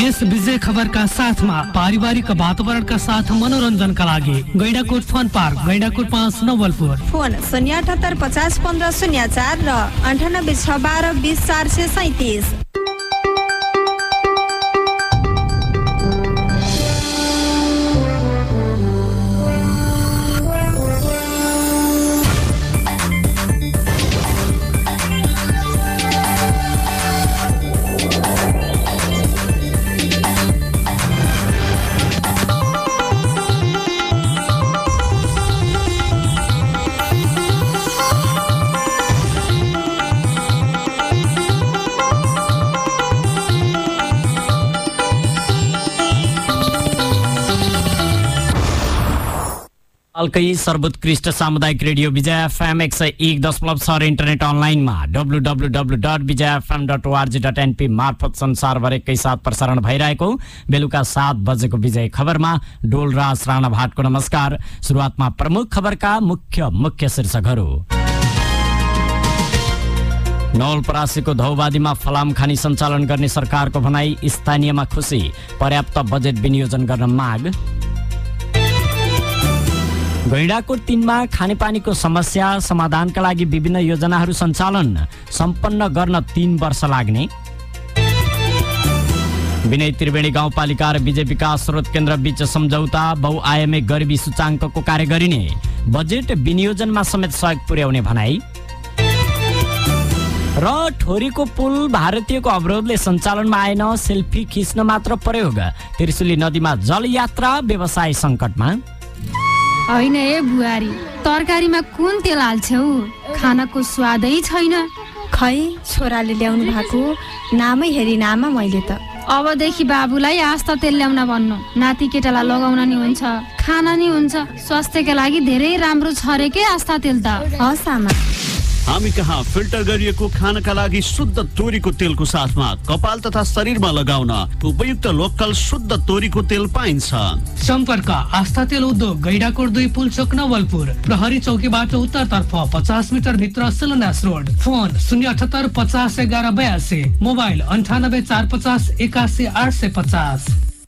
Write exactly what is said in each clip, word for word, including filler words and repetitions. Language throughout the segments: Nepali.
यस विजय खबरका साथमा पारिवारिक वातावरणका साथ मनोरञ्जनका लागि गैंडाकोट फन पार्क गैंडाकोट पाँच नवलपुर। फोन शून्य अठहत्तर पचास पन्ध्र शून्य चार र अन्ठानब्बे छ बाह्र बिस चार सय सैतिस। हालकै सर्वोत्कृष्ट सामुदायिक रेडियो विजय एफएम एक सय एक दशमलव छ र इन्टरनेट अनलाइनमा W W W dot Vijay FM dot ORG dot NP मार्फत संसारभर एकैसाथ प्रसारण भइरहेको बेलुका सात बजेको विजय खबरमा डोलराज राणा भाटको नमस्कार। सुरुवातमा प्रमुख खबरका मुख्य मुख्य शीर्षकहरू। नवलपरासीको धौबादीमा फलाम खानी सञ्चालन गर्ने सरकारको भनाई, स्थानीयमा खुसी, पर्याप्त बजेट विनियोजन गर्न माग। गैंडाकोट तीनमा खानेपानीको समस्या समाधानका लागि विभिन्न योजनाहरू सञ्चालन, सम्पन्न गर्न तीन वर्ष लाग्ने। विनय त्रिवेणी गाउँपालिका र विजय विकास स्रोत केन्द्र बीच सम्झौता, बहुआयामी गरिबी सूचाङ्कको कार्य गरिने, बजेट विनियोजनमा समेत सहयोग पुर्याउने भनाई। र ठोरीको पुल भारतीयको अवरोधले सञ्चालनमा आएन, सेल्फी खिच्न मात्र प्रयोग, त्रिशुली नदीमा जलयात्रा व्यवसाय सङ्कटमा। होइन ए बुहारी, तरकारीमा कुन तेल हाल्छौ? खानाको स्वादै छैन। खै छोराले ल्याउनु भएको नामै हेरी नामा मैले त। अबदेखि बाबुलाई आस्था तेल ल्याउन भन्नु, नाति केटालाई लगाउन नि हुन्छ, खाना नि हुन्छ, स्वास्थ्यका लागि धेरै राम्रो छ रे के आस्था तेल त। हस् आमा। हामी कहाँ फिल्टर गरिएको खानाका लागि शुद्ध तोरीको तेलको साथमा कपाल तथा शरीरमा लगाउन उपयुक्त लोकल शुद्ध तोरीको तेल पाइन्छ। सम्पर्क आस्था तेल उद्योग गैंडाकोट दुई पुलचोक नवलपुर, प्रहरी चौकीबाट उत्तरतर्फ पचास मिटर भित्र सिलनास रोड। फोन शून्य अठहत्तर पचास एघार बयासी, मोबाइल अन्ठानब्बे चार पचास एकासी आठ सय पचास।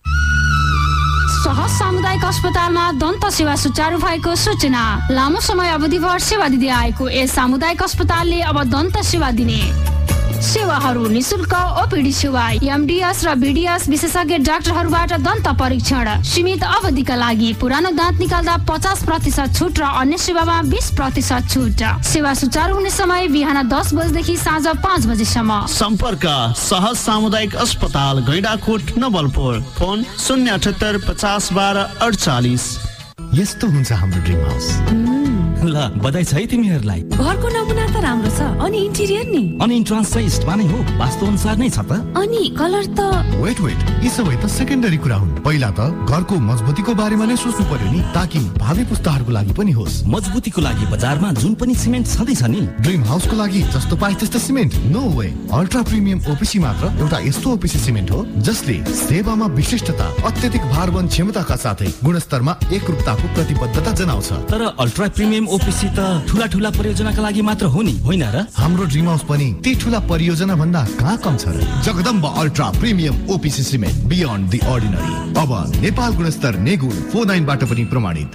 सहज सामुदायिक अस्पतालमा दन्त सेवा सुचारू भएको सूचना। लामो समय अवधिभर सेवा दिँदै आएको यस सामुदायिक अस्पतालले अब दन्त सेवा दिने। सेवाहरू निशुल्क ओपीडी सेवा, एमडीएस र बीडीएस विशेषज्ञ डाक्टरहरूबाट दन्त परीक्षण, सीमित अवधिका लागि पुरानो दाँत निकाल्दा पचास प्रतिशत छुट र अन्य सेवामा बीस प्रतिशत छुट। सेवा सुचारू हुने समय बिहान दस बजेदेखि साँझ पाँच बजेसम्म। सम्पर्क सहज सामुदायिक अस्पताल गैंडाकोट नवलपुर। फोन शून्य अठहत्तर पचास बाह्र अडचालिस। यस्तो हुन्छ हाम्रो ड्रिम हाउस। ल बधाई छ है तिमीहरूलाई। घरको नमुना त राम्रो छ, अनि इन्टिरियर नि? अनि इन्ट्रान्स चाहिँ इस्टमा नै हो, वास्तु अनुसार नै छ त। अनि कलर त? वेट वेट, यी सबै त सेकेन्डरी कुरा हुन्। पहिला त घरको मजबुतीको बारेमा नै सोच्नु पर्यो नि, ताकि भावी पुस्ताहरूको लागि पनि होस्। मजबुतीको लागि बजारमा जुन पनि सिमेन्ट छँदैछ नि, ड्रिम हाउसको लागि जस्तो पाए त्यस्तो cement no way. Ultra premium OPC मात्र एउटा यस्तो ओपीसी सिमेन्ट हो जसले सेवामा विशिष्टता, अत्यधिक भारवहन क्षमताका साथै गुणस्तरमा एकरूपताको प्रतिबद्धता जनाउँछ। तर अल्ट्रा प्रिमियम ओपीसी त ठुला ठुला परियोजनाका लागि मात्र हो नि, होइन र? हाम्रो ड्रिम हाउस पनि ती ठुला परियोजना भन्दा कहाँ कम छ र। Jagdamba ultra premium OPC cement, beyond the ordinary. अब नेपाल गुणस्तर नेगुल फोर नाइनबाट पनि प्रमाणित।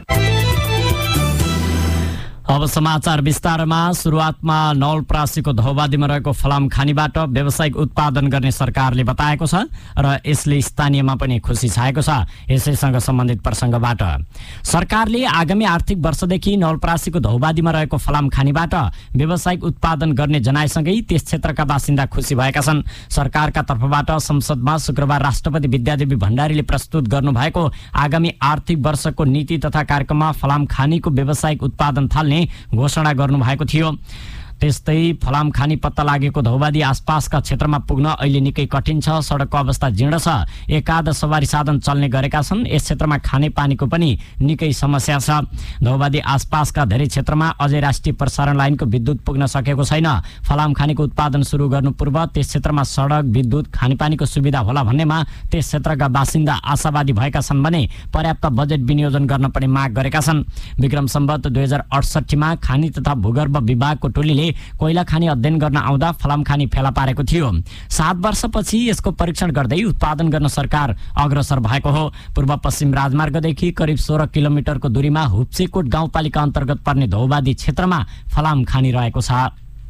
अब समाचार विस्तारमा। सुरुवातमा नवलपरासीको धौबादीमा रहेको फलाम खानीबाट व्यावसायिक उत्पादन गर्ने सरकारले बताएको छ र यसले स्थानीयमा पनि खुसी छाएको छ। यसैसँग सम्बन्धित प्रसङ्गबाट सरकारले आगामी आर्थिक वर्षदेखि नवलपरासीको धौबादीमा रहेको फलाम खानीबाट व्यावसायिक उत्पादन गर्ने जनाएसँगै त्यस क्षेत्रका बासिन्दा खुसी भएका छन्। सरकारका तर्फबाट संसदमा शुक्रबार राष्ट्रपति विद्यादेवी भण्डारीले प्रस्तुत गर्नुभएको आगामी आर्थिक वर्षको नीति तथा कार्यक्रममा फलाम खानीको व्यावसायिक उत्पादन थाल्ने घोषणा गर्नु भएको थियो। त्यस्तै फलाम खानी पत्ता लागेको धौबादी आसपासका क्षेत्रमा पुग्न अहिले निकै कठिन छ। सडकको अवस्था जीर्ण छ, एकाध सवारी साधन चल्ने गरेका छन्। यस क्षेत्रमा खाने पानीको पनि निकै समस्या छ। धौबादी आसपासका धेरै क्षेत्रमा अझै राष्ट्रिय प्रसारण लाइनको विद्युत पुग्न सकेको छैन। फलाम खानीको उत्पादन सुरु गर्नु पूर्व त्यस क्षेत्रमा सडक, विद्युत, खानेपानीको सुविधा होला भन्नेमा त्यस क्षेत्रका बासिन्दा आशावादी भएका छन् भने पर्याप्त बजेट विनियोजन गर्न पनि माग गरेका छन्। विक्रम सम्वत दुई हजार अडसठीमा खानी तथा भूगर्भ विभागको टोलीले टोलीले कोइला खानी अध्ययन गर्न आउँदा फलाम खानी फेला पारेको थियो। सात वर्षपछि यसको परीक्षण गर्दै उत्पादन गर्न सरकार अग्रसर भएको हो। पूर्व पश्चिम राजमार्गदेखि करिब सोह्र किलोमिटरको दूरीमा हुप्सेकोट गाउँपालिका अन्तर्गत पर्ने धौबादी क्षेत्रमा फलाम खानी रहेको छ।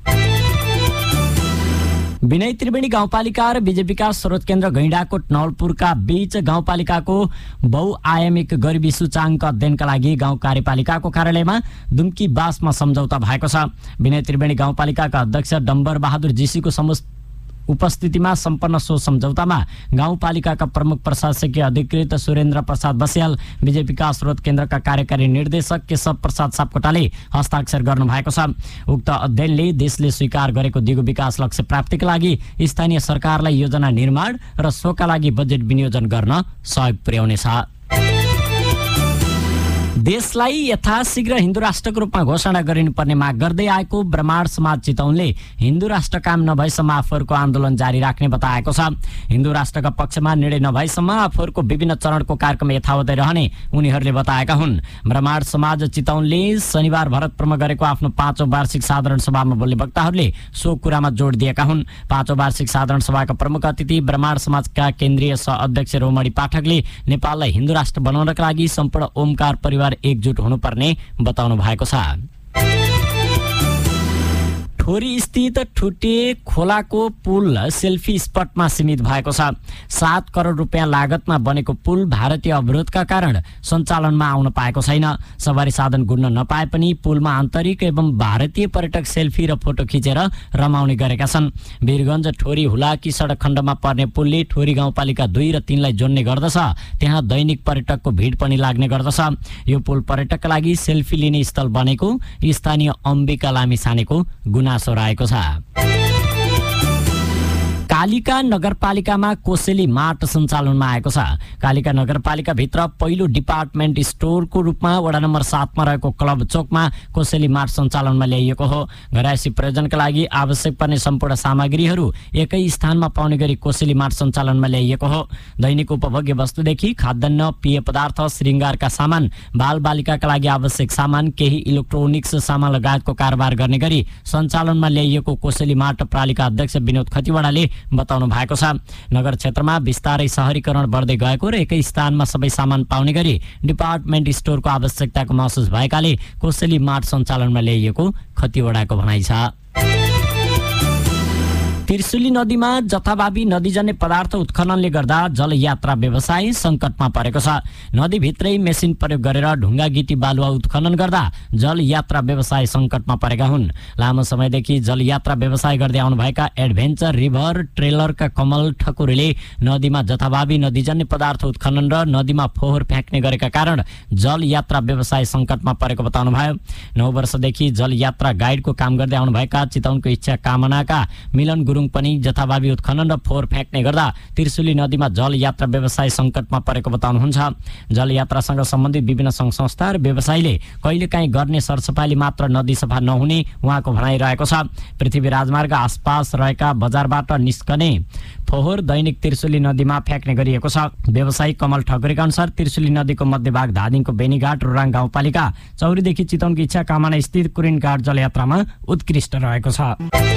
विनय त्रिवेणी गाउँपालिका र बीजेपीका स्रोत केन्द्र गैंडाकोट नवलपुरका बीच गाउँपालिकाको बहुआयामिक गरिबी सूचाङ्क अध्ययनका लागि गाउँ कार्यपालिकाको कार्यालयमा दुम्की बासमा सम्झौता भएको छ। विनय त्रिवेणी गाउँपालिकाका अध्यक्ष डम्बर बहादुर जीसीको उपस्थितिमा सम्पन्न सो सम्झौतामा गाउँपालिकाका प्रमुख प्रशासकीय अधिकृत सुरेन्द्र प्रसाद बस्याल, बीजेपीका स्रोत केन्द्रका कार्यकारी निर्देशक केशव प्रसाद सापकोटाले हस्ताक्षर गर्नुभएको छ। उक्त अध्ययनले देशले स्वीकार गरेको दिगो विकास लक्ष्य प्राप्तिका लागि स्थानीय सरकारलाई योजना निर्माण र सोका लागि बजेट विनियोजन गर्न सहयोग पुर्याउनेछ। देशलाई यथाशीघ्र हिन्दू राष्ट्रको रूपमा घोषणा गरिनुपर्ने माग गर्दै आएको ब्रह्माण्ड समाज चितवनले हिन्दू राष्ट्र काम नभएसम्म आफूहरूको आन्दोलन जारी राख्ने बताएको छ। हिन्दू राष्ट्रका पक्षमा निर्णय नभएसम्म आफूहरूको विभिन्न चरणको कार्यक्रम यथावतै रहने उनीहरूले बताएका हुन्। ब्रह्माण्ड समाज चितवनले शनिबार भरतपुरमा गरेको आफ्नो पाँचौं वार्षिक साधारण सभामा बोल्ने वक्ताहरूले सो कुरामा जोड दिएका हुन्। पाँचौं वार्षिक साधारण सभाका प्रमुख अतिथि ब्रह्माण्ड समाजका केन्द्रीय सह अध्यक्ष रोमणी पाठकले नेपाललाई हिन्दू राष्ट्र बनाउनका लागि सम्पूर्ण ओमकार परिवार एकजुट हुनुपर्ने बताउनु भएको छ। ठोरी स्थित ठुटे खोलाको पुल सेल्फी स्पटमा सीमित भएको छ। सात करोड रुपियाँ लागतमा बनेको पुल भारतीय अवरोधका कारण सञ्चालनमा आउन पाएको छैन। सवारी साधन गुड्न नपाए पनि पुलमा आन्तरिक एवं भारतीय पर्यटक सेल्फी र फोटो खिचेर रमाउने गरेका छन्। वीरगञ्ज ठोरी हुलाकी सडक खण्डमा पर्ने पुलले ठोरी गाउँपालिका दुई र तीनलाई जोड्ने गर्दछ। त्यहाँ दैनिक पर्यटकको भिड पनि लाग्ने गर्दछ। यो पुल पर्यटकका लागि सेल्फी लिने स्थल बनेको स्थानीय अम्बिका लामिछानेको गुनासो रहेको छ। कालिका नगरपालिकामा कोसेली मार्ट सञ्चालनमा आएको छ। कालिका नगरपालिका भित्र पहिलो डिपार्टमेन्ट स्टोरको रूपमा वडा नम्बर सातमा रहेको क्लब चोकमा कोसेली मार्ट सञ्चालनमा ल्याइएको हो। घरायसी प्रयोजनका लागि आवश्यक पर्ने सम्पूर्ण सामग्रीहरू एकै स्थानमा पाउने गरी कोसेली मार्ट सञ्चालनमा ल्याइएको हो। दैनिक उपभोग्य वस्तुदेखि खाद्यान्न, पेय पदार्थ, श्रृङ्गारका सामान, बालबालिकाका लागि आवश्यक सामान, केही इलेक्ट्रोनिक्स सामान लगायतको कारोबार गर्ने गरी सञ्चालनमा ल्याइएको कोसेली मार्ट पालिका अध्यक्ष विनोद खतिवडाले बताउनु भएको छ। नगर क्षेत्रमा बिस्तारै शहरीकरण बढ्दै गएको र एकै स्थानमा सबै सामान पाउने गरी डिपार्टमेन्ट स्टोरको आवश्यकताको महसुस भएकाले कोसेली मार्ट सञ्चालनमा ल्याइएको खतिवडाको भनाइ छ। त्रिशुली नदीमा जथाभावी नदीजन्य पदार्थ उत्खननले गर्दा जलयात्रा व्यवसाय संकटमा परेको छ। नदीभित्रै मेसिन प्रयोग गरेर ढुङ्गा गिटी बालुवा उत्खनन गर्दा जलयात्रा व्यवसाय संकटमा परेका हुन्। लामो समयदेखि जलयात्रा व्यवसाय गर्दै आउनुभएका एडभेन्चर रिभर ट्रेलरका कमल ठकुरीले नदीमा जथाभावी नदीजन्य पदार्थ उत्खनन र नदीमा फोहोर फ्याँक्ने गरेका कारण जलयात्रा व्यवसाय संकटमा परेको बताउनुभयो। नौ वर्षदेखि जलयात्रा गाइडको काम गर्दै आउनुभएका चितवनको इच्छा कामनाका मिलन गुरुङ पनि जथाभावी उत्खनन र फोहोर फ्याँक्ने गर्दा त्रिशुली नदीमा जलयात्रा व्यवसाय संकटमा परेको बताउनुहुन्छ। जलयात्रासँग सम्बन्धित विभिन्न सङ्घ संस्था र व्यवसायीले कहिलेकाहीँ गर्ने सरसफाइले मात्र नदी सफा नहुने उहाँको भनाइरहेको छ। पृथ्वी राजमार्ग आसपास रहेका बजारबाट निस्कने फोहोर दैनिक त्रिशुली नदीमा फ्याँक्ने गरिएको छ। व्यवसायी कमल ठकुरीका अनुसार त्रिशुली नदीको मध्यभाग धादिङको बेनीघाट रोराङ गाउँपालिका चौरीदेखि चितवनको इच्छा कामना स्थित कुरिनघाट जलयात्रामा उत्कृष्ट रहेको छ।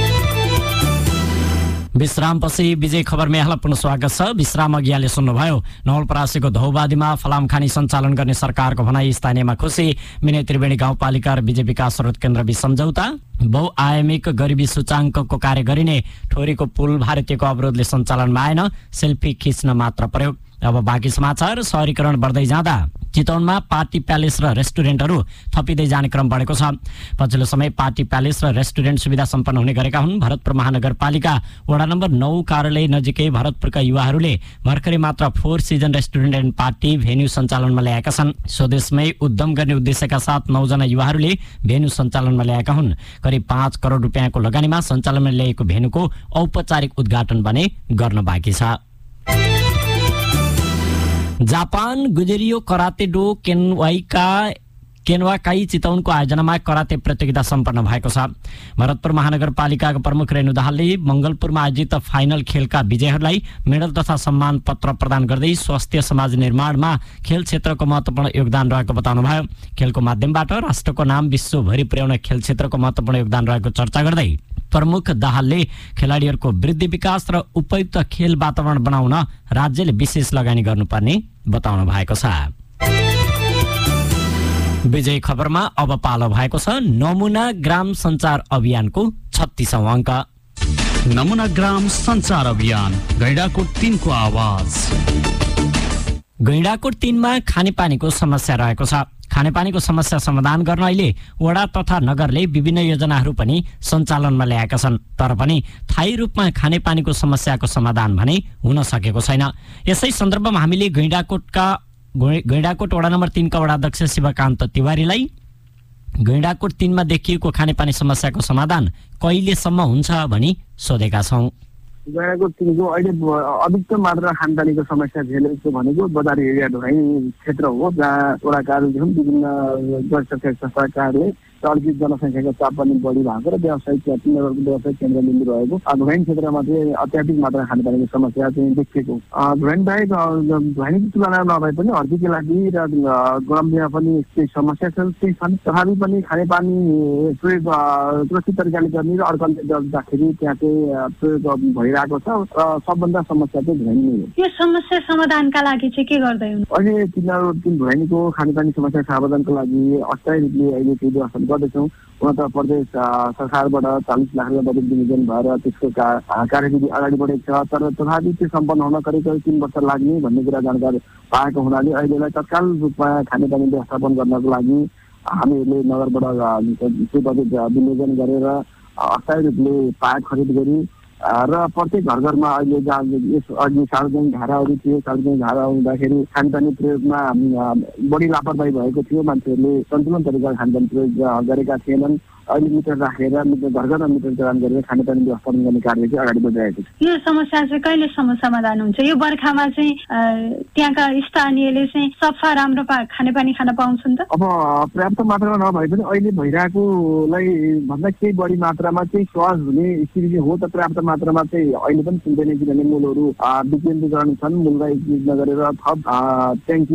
विश्रामपछि विजय खबरमा यहाँलाई पुनः स्वागत छ। विश्राम अघि यहाँले सुन्नुभयो नवलपरासीको धौबादीमा फलाम खानी सञ्चालन गर्ने सरकारको भनाई, स्थानीयमा खुसी। विनय त्रिवेणी गाउँपालिका र बीजेपी का स्रोत केन्द्र बीच सम्झौता। बहुआयामिक गरिबी सूचाङ्कको कार्य गरिने ठोरीको पुल भारतीयको अवरोधले सञ्चालनमा आएन, सेल्फी खिच्न मात्र प्रयोग। अब बाँकी समाचार। शहरीकरण बढ्दै जाँदा चितवनमा पार्टी प्यालेस र रेस्टुरेन्टहरू थपिँदै जाने क्रम बढेको छ। पछिल्लो समय पार्टी प्यालेस र रेस्टुरेन्ट सुविधा सम्पन्न हुने गरेका हुन्। भरतपुर महानगरपालिका वडा नम्बर नौ कार्यालय नजिकै भरतपुरका युवाहरूले भर्खरै मात्र four season restaurant and party venue सञ्चालनमा ल्याएका छन्। स्वदेशमै उद्यम गर्ने उद्देश्यका साथ नौजना युवाहरूले भेन्यू सञ्चालनमा ल्याएका हुन्। करिब पाँच करोड रुपियाँको लगानीमा सञ्चालनमा ल्याएको भेन्यूको औपचारिक उद्घाटन भने गर्न बाँकी छ। जापान गुजेरियो कराते डो केनवाईका केनवाकाई चितवनको आयोजनामा कराते प्रतियोगिता सम्पन्न भएको छ। भरतपुर महानगरपालिकाका प्रमुख रेणु दाहालले मंगलपुरमा आयोजित फाइनल खेलका विजयहरूलाई मेडल तथा सम्मान पत्र प्रदान गर्दै स्वस्थ समाज निर्माणमा खेल क्षेत्रको महत्त्वपूर्ण योगदान रहेको बताउनुभयो। खेलको माध्यमबाट राष्ट्रको नाम विश्वभरि पुर्याउन खेल क्षेत्रको महत्त्वपूर्ण योगदान रहेको चर्चा गर्दै प्रमुख दाहालले खेलाडीहरूको वृद्धि विकास र उपयुक्त खेल वातावरण बनाउन राज्यले विशेष लगानी गर्नुपर्ने बताउनु भएको छ। विजय खबरमा अब पालो भएको छ नमुना ग्राम सञ्चार अभियानको छत्तीसौं अङ्क। नमुना ग्राम सञ्चार अभियान गैंडाकोट तीनको आवाज। गैंडाकोट तीनमा खानेपानीको समस्या रहेको छ। खानेपानीको समस्या समाधान गर्न अहिले वडा तथा नगरले विभिन्न योजनाहरू पनि सञ्चालनमा ल्याएका छन्, तर पनि स्थायी रूपमा खानेपानीको समस्याको समाधान भने हुन सकेको छैन। यसै सन्दर्भमा हामीले गैंडाकोटका गैंडाकोट वडा नम्बर तीन का वडाध्यक्ष शिवकान्त तिवारीलाई गैंडाकोट तीनमा देखिएको खानेपानी समस्याको समाधान कहिलेसम्म हुन्छ भनी सोधेका छौं। गैंडाकोट तीनको अहिले अधिकतम मात्रा खानेपानीको समस्या झेलेको भनेको बजार एरिया ढोकाई क्षेत्र हो, जहाँ वडा कार्यालय विभिन्न गैर सरकारी संस्थाहरूले अर्जित जनसङ्ख्याको चाप पनि बढी भएको र व्यावसायिक व्यावसायिक केन्द्र बिन्दु रहेको धुवानी क्षेत्रमा चाहिँ अत्याधिक मात्रा खानेपानीको समस्या चाहिँ देखिएको। धुवानी बाहेक धुवानीको तुलना नभए पनि हर्दीको लागि र गरममा पनि केही समस्या चाहिँ छन्, तथापि पनि खानेपानी प्रयोग सुरक्षित तरिकाले गर्ने र अर्काले गर्दाखेरि त्यहाँ चाहिँ प्रयोग भइरहेको छ र सबभन्दा समस्या चाहिँ धुवानी नै हो। यो समस्या समाधानका लागि चाहिँ के गर्दै हुनु? अहिले तिनीहरू धुवानीको खानेपानी समस्या समाधानको लागि अस्थायी रूपले अहिले केही व्यवस्था गर्दैछौँ। हुन त प्रदेश सरकारबाट चालिस लाख रुपियाँ बजेट विनियोजन भएर त्यसको कार्यविधि अगाडि बढेको छ, तर तथापि त्यो सम्पन्न हुन करिब करिब तीन वर्ष लाग्ने भन्ने कुरा जानकारी पाएको हुनाले अहिलेलाई तत्काल रूपमा खानेपानी व्यवस्थापन गर्नको लागि हामीहरूले नगरबाट त्यो बजेट विनियोजन गरेर अस्थायी रूपले पाइप खरिद गरी र प्रत्येक घर घरमा अहिले यस अघि सार्वजनिक धाराहरू थिए, सार्वजनिक धारा हुँदाखेरि खानेपानी प्रयोगमा बढी लापरवाही भएको थियो, मान्छेहरूले सन्तुलन तरिकाले खानेपानी प्रयोग गरेका थिएनन्। अहिले मिटर राखेर मिटर घर घरमा मिटर चलान गरेर खानेपानी व्यवस्थापन गर्ने कार्य चाहिँ अगाडि बढिरहेको छ। यो समस्या चाहिँ कहिलेसम्म समाधान हुन्छ? यो बर्खामा चाहिँ त्यहाँका स्थानीयले चाहिँ सफा राम्रो खानेपानी खान पाउँछन् त? अब पर्याप्त मात्रामा नभए पनि अहिले भइरहेकोलाई भन्दा केही बढी मात्रामा चाहिँ सहज हुने स्थिति हो, त पर्याप्त मात्रामा चाहिँ अहिले पनि सुन्दैन, किनभने मूलहरू विकेन्द्रीकरण छन्। मूललाई नगरेर थप ट्याङ्की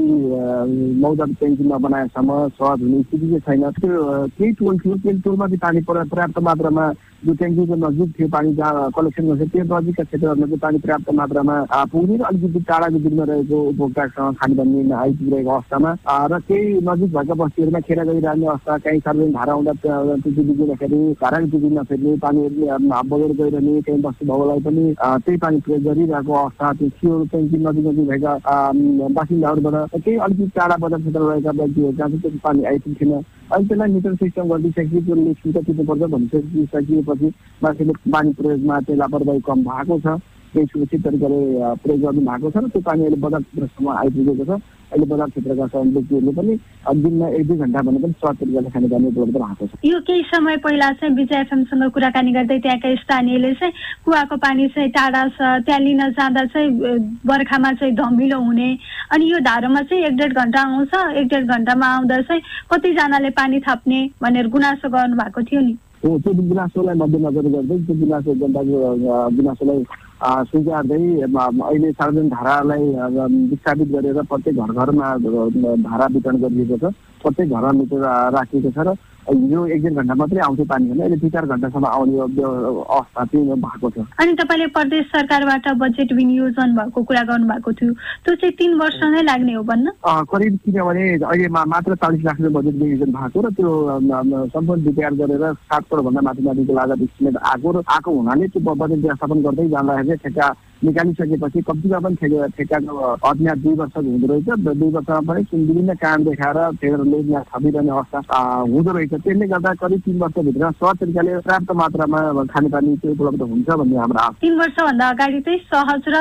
मौजा ट्याङ्की नबनाएसम्म सहज हुने स्थिति चाहिँ छैन। त्यो केही टोल थियो, केही टोलमा चाहिँ पानी पर्याप्त मात्रामा जो ट्याङ्कीको नजिक थियो पानी जहाँ कलेक्सन गर्छ त्यो नजिकका क्षेत्रहरूमा चाहिँ पानी पर्याप्त मात्रामा पुग्ने र अलिकति टाढाको दूरमा रहेको उपभोक्तासँग खानेपानी आइपुगिरहेको अवस्थामा र केही नजिक भएका बस्तीहरूमा खेर गइरहने अवस्था, कहीँ सार्वजनिक धारा हुँदा त्यो बिग्रिँदाखेरि धाराको टुकी नफेर्ने, पानीहरू बगेर गइरहने, कहीँ बस्ती भएकोलाई पनि त्यही पानी प्रयोग गरिरहेको अवस्था त्यो थियो। ट्याङ्की नजिक नजिक भएका बासिन्दाहरूबाट केही अलिकति टाढा बजार क्षेत्रमा रहेका व्यक्तिहरू जहाँ चाहिँ त्यो पानी आइपुग्थेन। अहिले त्यसलाई मिटर सिस्टम गरिदिइसकेपछि त्यो लेखिन्छ तिर्नुपर्छ भनिसकिसकेपछि मान्छेले पानी प्रयोगमा चाहिँ लापरवाही कम भएको छ, केही सुरक्षित तरिकाले प्रयोग गर्नु भएको छ र त्यो पानी अहिले बजार क्षेत्रसम्म आइपुगेको छ। अहिले बजार क्षेत्रका व्यक्तिहरूले पनि दिनमा एक दुई घन्टा भने पनि सहज तरिकाले खानेपानी उपलब्ध भएको छ। यो केही समय पहिला चाहिँ विजय एफएमसँग कुराकानी गर्दै त्यहाँका स्थानीयले चाहिँ कुवाको पानी चाहिँ टाढा छ, त्यहाँ लिन जाँदा चाहिँ बर्खामा चाहिँ धमिलो हुने, अनि यो धारामा चाहिँ एक डेढ घन्टा आउँछ, एक डेढ घन्टामा आउँदा चाहिँ कतिजनाले पानी थाप्ने भनेर गुनासो गर्नु भएको थियो नि। हो, त्यो गुनासोलाई मध्यनजर गर्दै त्यो गुनासो जनताको गुनासोलाई सुझाउँदै अहिले सार्वजनिक धारालाई विस्थापित गरेर प्रत्येक घर घरमा धारा वितरण गरिएको छ। प्रत्येक घरमा मिटर राखिएको छ र यो एक डेढ घन्टा मात्रै आउँथ्यो पानी भने अहिले दुई चार घन्टासम्म आउने अवस्था चाहिँ भएको छ। अनि तपाईँले प्रदेश सरकारबाट बजेट विनियोजन भएको कुरा गर्नुभएको थियो, त्यो चाहिँ तीन वर्ष नै लाग्ने हो भन्न? करिब, किनभने अहिले मात्र चालिस लाख रुपियाँ बजेट विनियोजन भएको र त्यो सम्पूर्ण तयार गरेर सात करोडभन्दा माथि माथिको लागत स्टिमेट आएको र आएको हुनाले त्यो बजेट व्यवस्थापन गर्दै जाँदाखेरि ठेक्का निकालिसकेपछि कम्तीमा पनि ठेका ठेक्काको अज्ञात दुई वर्षको हुँदो रहेछ। दुई वर्षमा पनि विभिन्न कारण देखाएर ठेकरले यहाँ थपिरहने अवस्था हुँदो रहेछ। त्यसले गर्दा करिब तीन वर्षभित्र सहज तरिकाले पर्याप्त मात्रामा खानेपानी चाहिँ उपलब्ध हुन्छ भन्ने हाम्रो आशा। तीन वर्षभन्दा अगाडि चाहिँ सहज र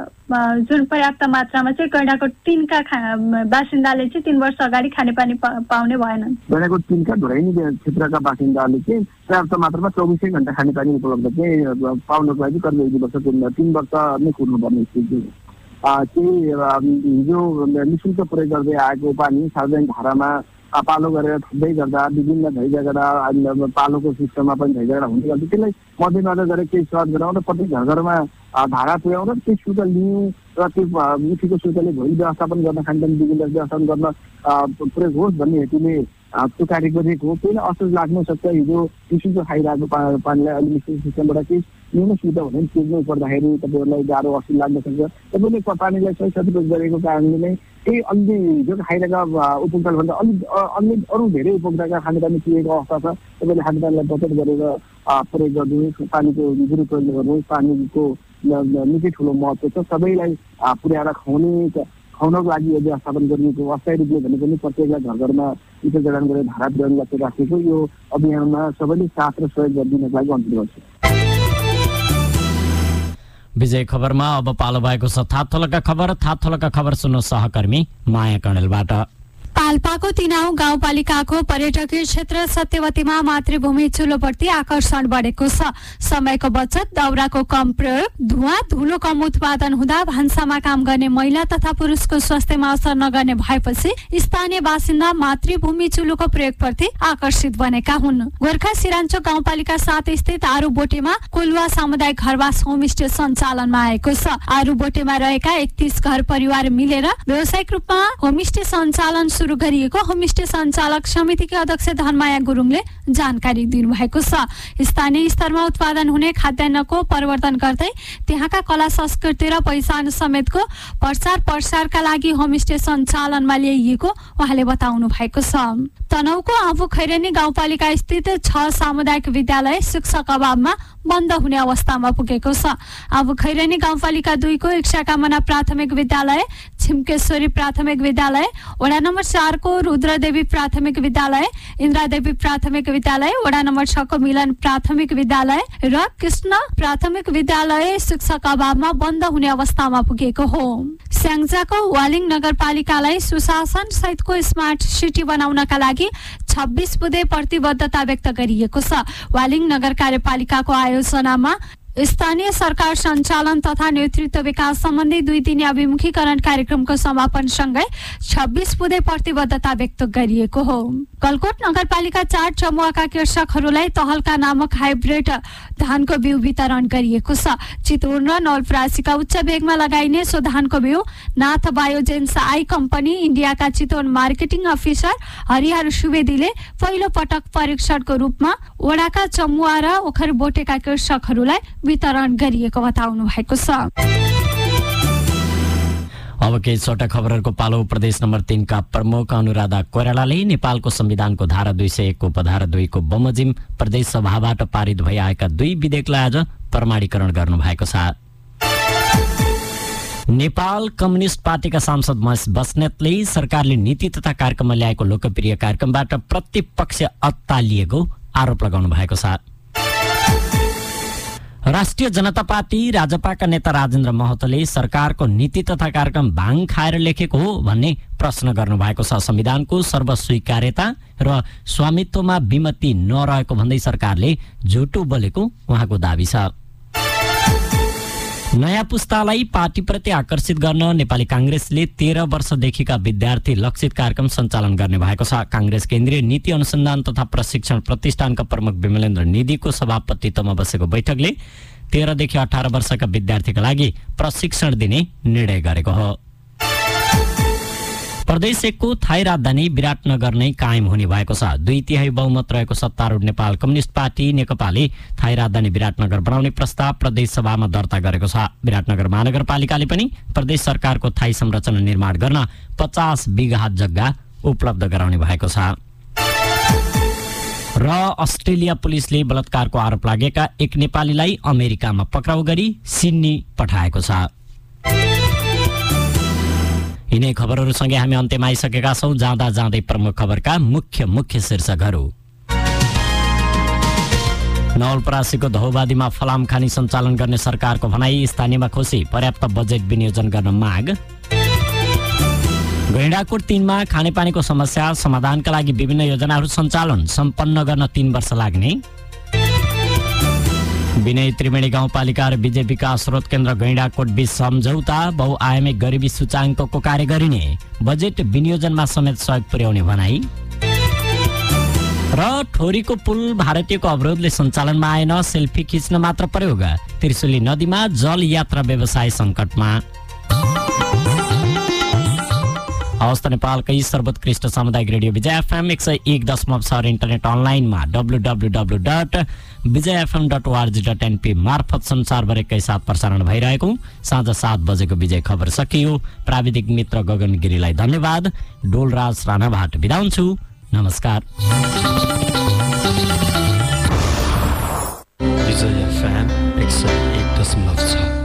जुन पर्याप्त मात्रामा चाहिँ गैंडाकोट तीनका बासिन्दाले चाहिँ तीन वर्ष अगाडि खानेपानी पाउने भएनन्। गैंडाकोट तीनका ढोराइनी क्षेत्रका बासिन्दाले चाहिँ पर्याप्त मात्रामा चौबिसै घन्टा खानेपानी उपलब्ध चाहिँ पाउनको लागि करिब एक वर्ष तीन वर्ष नै कुर्नुपर्ने स्थिति हो। केही हिजो निःशुल्क प्रयोग गर्दै आएको पानी सार्वजनिक धारामा पालो गरेर थप्दै गर्दा विभिन्न झैझगडा पालोको सिस्टममा पनि झैझगडा हुने गर्छ। त्यसलाई मध्यनजर गरेर केही सहज गराउन प्रत्येक घर घरमा धारा पुर्याउन त्यो शुल्क लिनु र त्यो मिठीको शुल्कले भोलि व्यवस्थापन गर्न खानपान विभिन्न व्यवस्थापन गर्न प्रयोग होस् भन्ने हेतुले त्यो कार्य गरिएको हो। त्यसलाई असोज लाग्न सक्छ हिजो निःशुल्क खाइरहेको पानीलाई अहिले निश्चित सिस्टमबाट केही न्यून शुल्क भने तिर्नु पर्दाखेरि तपाईँहरूलाई गाह्रो असुल लाग्न सक्छ। तपाईँले पानीलाई सही सदुपयोग गरेको कारणले नै त्यही अलि हिजो खाइरहेका उपभोक्ताभन्दा अलिक अन्य अरू धेरै उपभोक्ताका खानेपानी पिएको अवस्था छ। तपाईँले खानेपानीलाई बचत गरेर प्रयोग गरिदिनुहोस्, पानीको दुरुपयोग गर्नुहोस्। पानीको निकै ठुलो महत्त्व छ। सबैलाई पुर्याएर खुवाउने खुवाउनको लागि यो व्यवस्थापन गरिएको अस्थायी रूपले भने पनि प्रत्येकलाई घर घरमा वितरण जडान गरेर धारा वितरण लक्ष्य राखेको यो अभियानमा सबैले साथ र सहयोग गरिदिनको लागि अनुरोध गर्छु। विजय खबरमा अब पालो भएको छ थापथलोका खबर। थापथलोका खबर सुन्नु सहकर्मी माया कणेलबाट। पाल्पाको तिनाउ गाउँपालिकाको पर्यटकीय क्षेत्र सत्यवतीमा मातृभूमि चुलोप्रति आकर्षण बढेको छ। समयको बचत, दाउराको कम प्रयोग, धुवा धुलो कम उत्पादन हुँदा भान्सामा काम गर्ने महिला तथा पुरुषको स्वास्थ्यमा असर नगर्ने भएपछि स्थानीय बासिन्दा मातृभूमि चुलोको प्रयोगप्रति आकर्षित बनेका हुन्। गोर्खा सिराञ्चोक गाउँपालिका सात स्थित आरुबोटेमा कोलुवा सामुदायिक घरवास होमस्टे सञ्चालनमा आएको छ। आरुबोटेमा रहेका एकतीस घर परिवार मिलेर व्यावसायिक रूपमा होमस्टे सञ्चालन सुरु गरिएको होमस्टे सञ्चालक समितिका अध्यक्ष धनमाया गुरुङले जानकारी दिनुभएको छ। स्थानीय स्तरमा उत्पादन हुने खाद्यान्नको परिवर्तन गर्दै त्यहाँका कला संस्कृति र पहिचान समेतको प्रचार प्रसारका लागि होमस्टे सञ्चालनमा ल्याइएको उहाँले बताउनु भएको छ। तनहुको आफू खैरेनी गाउँपालिका स्थित छ सामुदायिक विद्यालय शिक्षक अभावमा बन्द हुने अवस्थामा पुगेको छ। आफू खैरेनी गाउँपालिका दुईको इच्छाकामना प्राथमिक विद्यालय, छिम्केश्वरी प्राथमिक विद्यालय, वडा नम्बर चारको रुद्रदेवी प्राथमिक विद्यालय, इन्द्रादेवी प्राथमिक विद्यालय, वडा नम्बर छको मिलन प्राथमिक विद्यालय र कृष्ण प्राथमिक विद्यालय शिक्षक अभावमा बन्द हुने अवस्थामा पुगेको हो। स्याङ्जाको वालिङ नगरपालिकालाई सुशासन सहितको स्मार्ट सिटी बनाउनका लागि छब्बीस बुँदे प्रतिबद्धता व्यक्त गरिएको छ। वालिङ नगर कार्यपालिकाको आयोजनामा स्थानीय सरकार सञ्चालन तथा नेतृत्व विकास सम्बन्धी दुई दिने अभिमुखीकरण कार्यक्रमको समापनसँगै छब्बीस बुँदे प्रतिबद्धता व्यक्त गरिएको हो। गलकोट नगरपालिका चार चमुवाका कृषकहरूलाई तहल्का नामक हाइब्रिड धानको बिउ वितरण गरिएको छ। चितवन र नवलपरासीका उच्च वेगमा लगाइने सो धानको बिउ नाथ बायोजेन्स आई कम्पनी इन्डियाका चितवन मार्केटिङ अफिसर हरिहर सुवेदीले पहिलो पटक परीक्षणको रूपमा वडाका चमुवा र ओखरबोटेका कृषकहरूलाई वितरण गरिएको बताउनु भएको छ। अब केही छोटा खबरहरूको पालो। प्रदेश नम्बर तीन का प्रमुख अनुराधा कोइरालाले नेपालको संविधानको धारा दुई सय एक को उपधारा दुई को बमोजिम प्रदेश सभाबाट पारित भई आएका दुई विधेयकलाई आज प्रमाणीकरण गर्नु भएको छ। नेपाल कम्युनिस्ट पार्टीका सांसद महेश बस्नेतले सरकारले नीति तथा कार्यक्रममा ल्याएको लोकप्रिय कार्यक्रमबाट प्रतिपक्ष अत्तालिएको आरोप लगाउनु भएको छ। राष्ट्रिय जनता पार्टी राजपाका नेता राजेन्द्र महतोले सरकारको नीति तथा कार्यक्रम भाङ खाएर लेखेको हो भन्ने प्रश्न गर्नु भएको छ। संविधानको सर्वस्वीकार्यता र स्वामित्वमा विमति नरहेको भन्दै सरकारले झुटो बोलेको उहाँको दाबी छ। नयाँ पुस्तालाई पार्टीप्रति आकर्षित गर्न नेपाली कांग्रेसले तेह्र वर्षदेखिका विद्यार्थी लक्षित कार्यक्रम सञ्चालन गर्ने भएको छ। कांग्रेस केन्द्रीय नीति अनुसन्धान तथा प्रशिक्षण प्रतिष्ठानका प्रमुख विमलेन्द्र निधिको सभापतित्वमा बसेको बैठकले तेह्रदेखि अठार वर्षका विद्यार्थीका लागि प्रशिक्षण दिने निर्णय गरेको हो। प्रदेश एकको थाई राजधानी विराटनगर नै कायम हुने भएको छ। दुई तिहाई बहुमत रहेको सत्तारूढ नेपाल कम्युनिस्ट पार्टी नेकपाले थाई राजधानी विराटनगर बनाउने प्रस्ताव प्रदेश सभामा दर्ता गरेको छ। विराटनगर महानगरपालिकाले पनि प्रदेश सरकारको थाई संरचना निर्माण गर्न पचास बिघा जग्गा उपलब्ध गराउने भएको छ। र अस्ट्रेलिया पुलिसले बलात्कारको आरोप लागेका एक नेपालीलाई अमेरिकामा पक्राउ गरी सिडनी पठाएको छ। यिनै खबरहरूसँगै हामी अन्त्यमा आइसकेका छौं। जाँदा जाँदै प्रमुख खबरका मुख्य मुख्य शीर्षकहरू। नवलपरासीको धौबादीमा फलाम खानी सञ्चालन गर्ने सरकारको भनाई, स्थानीयमा खुसी, पर्याप्त बजेट विनियोजन गर्न माग। गैंडाकोट तीनमा खानेपानीको समस्या समाधानका लागि विभिन्न योजनाहरू सञ्चालन, सम्पन्न गर्न तीन वर्ष लाग्ने। विनय त्रिवेणी गाउँपालिका र विजय विकास स्रोत केन्द्र गैंडाकोट बीच सम्झौता, बहुआयामिक गरिबी सूचाङ्कको कार्य गरिने, बजेट विनियोजनमा समेत सहयोग पुर्याउने भनाई। र ठोरीको पुल भारतीयको अवरोधले सञ्चालनमा आएन, सेल्फी खिच्न मात्र प्रयोग। त्रिशुली नदीमा जल यात्रा व्यवसाय सङ्कटमा। हवस् त, नेपालकै सर्वोत्कृष्ट सामुदायिक रेडियो विजय एफएम एक सय एक दशमलव छ र इन्टरनेट अनलाइनमा W W W dot Vijay FM dot ORG dot NP मार्फत संसारभरिकै साथ प्रसारण भइरहेको साँझ सात बजेको विजय खबर सकियो। प्राविधिक मित्र गगन गिरीलाई धन्यवाद। डोलराज राणाबाट बिदा हुन्छु। नमस्कार। विजय एफएम एक सय एक दशमलव छ।